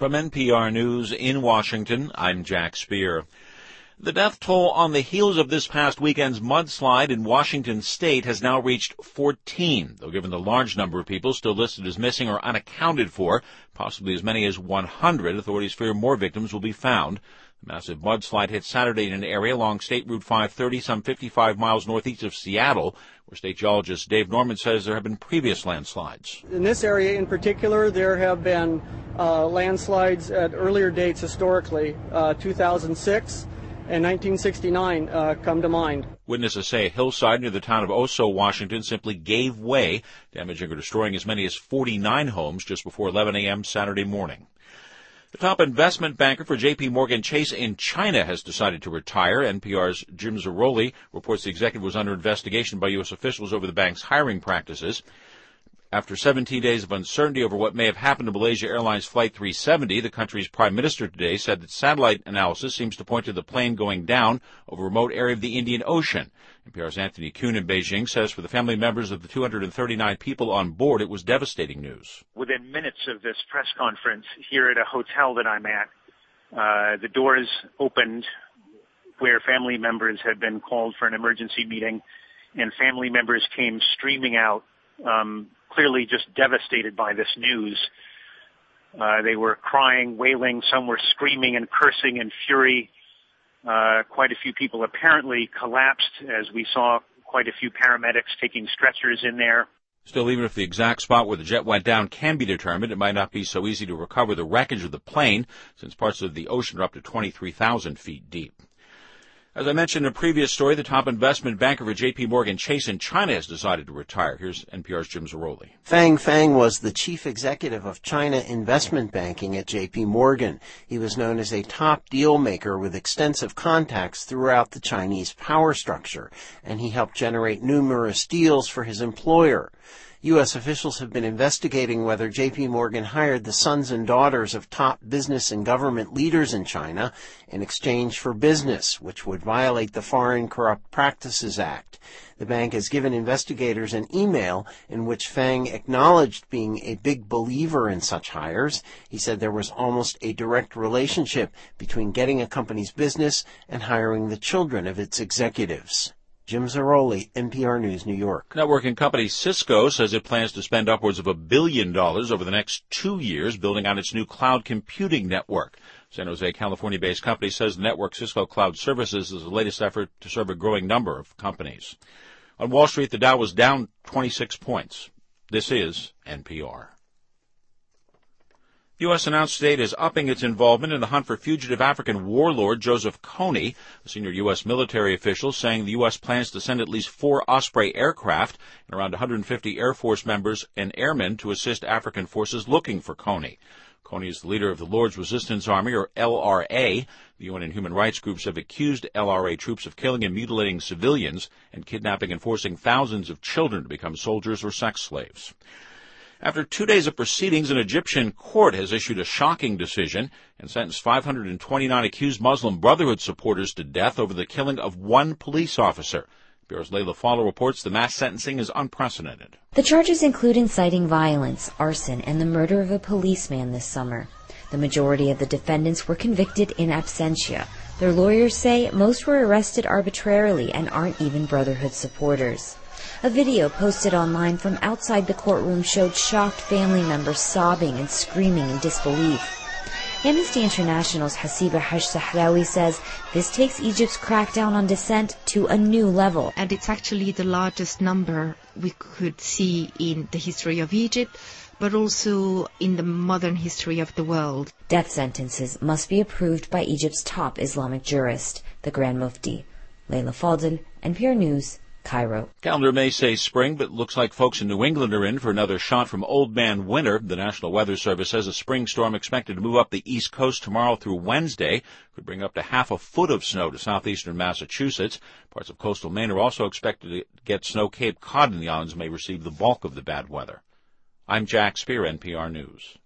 From NPR News in Washington, I'm Jack Speer. The death toll on the heels of this past weekend's mudslide in Washington state has now reached 14, though given the large number of people still listed as missing or unaccounted for, possibly as many as 100, authorities fear more victims will be found. The massive mudslide hit Saturday in an area along State Route 530, some 55 miles northeast of Seattle, where state geologist Dave Norman says there have been previous landslides. In this area in particular, there have been landslides at earlier dates historically, 2006 and 1969 come to mind. Witnesses say a hillside near the town of Oso, Washington, simply gave way, damaging or destroying as many as 49 homes just before 11 a.m. Saturday morning. The top investment banker for J.P. Morgan Chase in China has decided to retire. NPR's Jim Zarroli reports the executive was under investigation by U.S. officials over the bank's hiring practices. After 17 days of uncertainty over what may have happened to Malaysia Airlines Flight 370, the country's prime minister today said that satellite analysis seems to point to the plane going down over a remote area of the Indian Ocean. NPR's Anthony Kuhn in Beijing says for the family members of the 239 people on board, it was devastating news. Within minutes of this press conference here at a hotel that I'm at, the doors opened where family members had been called for an emergency meeting, and family members came streaming out, clearly just devastated by this news. They were crying, wailing, some were screaming and cursing in fury. Quite a few people apparently collapsed as we saw quite a few paramedics taking stretchers in there. Still, even if the exact spot where the jet went down can be determined, it might not be so easy to recover the wreckage of the plane, since parts of the ocean are up to 23,000 feet deep. As I mentioned in a previous story, the top investment banker for J.P. Morgan Chase in China has decided to retire. Here's NPR's Jim Zarroli. Fang Fang was the chief executive of China investment banking at J.P. Morgan. He was known as a top deal maker with extensive contacts throughout the Chinese power structure, and he helped generate numerous deals for his employer. U.S. officials have been investigating whether J.P. Morgan hired the sons and daughters of top business and government leaders in China in exchange for business, which would violate the Foreign Corrupt Practices Act. The bank has given investigators an email in which Fang acknowledged being a big believer in such hires. He said there was almost a direct relationship between getting a company's business and hiring the children of its executives. Jim Zarroli, NPR News, New York. Networking company Cisco says it plans to spend upwards of $1 billion over the next 2 years building out its new cloud computing network. San Jose, California-based company says the network Cisco Cloud Services is the latest effort to serve a growing number of companies. On Wall Street, the Dow was down 26 points. This is NPR. The U.S. announced today it is upping its involvement in the hunt for fugitive African warlord Joseph Kony. A senior U.S. military official saying the U.S. plans to send at least 4 Osprey aircraft and around 150 Air Force members and airmen to assist African forces looking for Kony. Kony is the leader of the Lord's Resistance Army, or LRA. The UN and human rights groups have accused LRA troops of killing and mutilating civilians and kidnapping and forcing thousands of children to become soldiers or sex slaves. After 2 days of proceedings, an Egyptian court has issued a shocking decision and sentenced 529 accused Muslim Brotherhood supporters to death over the killing of one police officer. NPR's Leila Fowler reports the mass sentencing is unprecedented. The charges include inciting violence, arson, and the murder of a policeman this summer. The majority of the defendants were convicted in absentia. Their lawyers say most were arrested arbitrarily and aren't even Brotherhood supporters. A video posted online from outside the courtroom showed shocked family members sobbing and screaming in disbelief. Amnesty International's Hasiba Haj Sahrawi says this takes Egypt's crackdown on dissent to a new level. And it's actually the largest number we could see in the history of Egypt, but also in the modern history of the world. Death sentences must be approved by Egypt's top Islamic jurist, the Grand Mufti. Leila Fadel, NPR News, Cairo. Calendar may say spring, but looks like folks in New England are in for another shot from Old Man Winter. The National Weather Service says a spring storm expected to move up the East Coast tomorrow through Wednesday. Could bring up to half a foot of snow to southeastern Massachusetts. Parts of coastal Maine are also expected to get snow. Cape Cod and the islands may receive the bulk of the bad weather. I'm Jack Speer, NPR News.